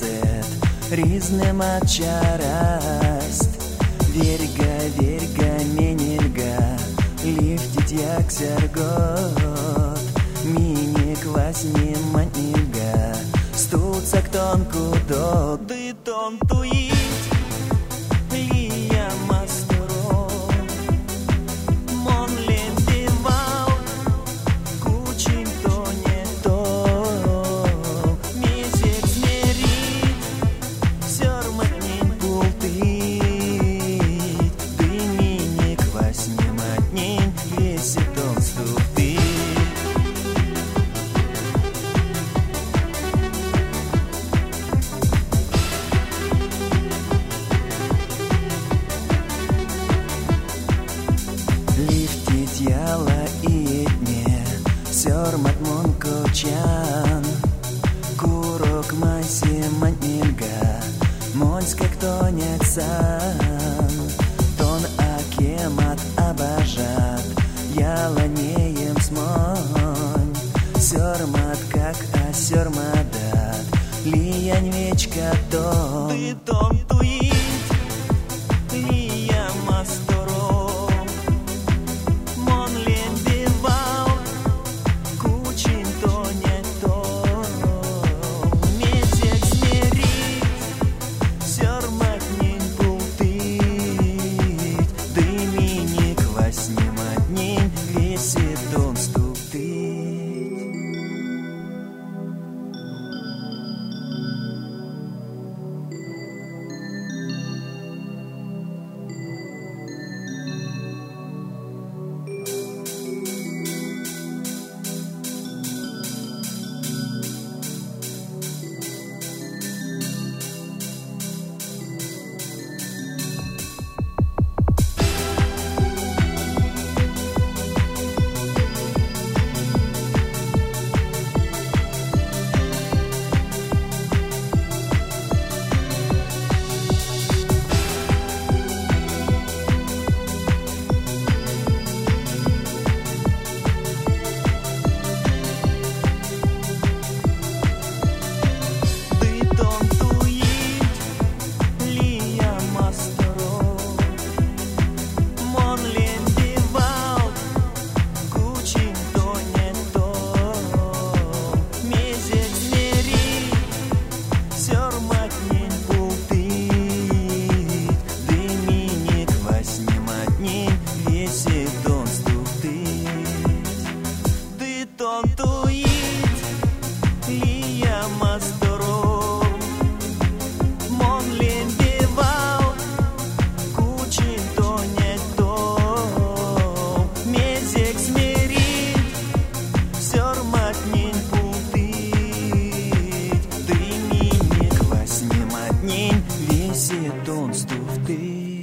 viset riznematčarast. Verga menilga liftit jak sergot. Minik vasniman ilga stucak tonku dog. Ды тонтуит лия мастеро. Мон лендевал кучин то не то. Месяц мерит сёрматнин пултит. Ты миник восьмиматнин весит он ступит. Яла итне сёрмат мон кочан. Курок майси манильга моньска кто нет сан. Тон акемат обожат яла неем смонь. Сёрмат как асёрмадат лиянь вечка тон. Ты тон туит лия масторо. Восьмиматнин весит он ступит. Тонтуит лия масторо. Мон лендевал кучин то не то. Мезек смирит сёрматнин пултит. Ты миник восьмиматнин весит он стуфтит.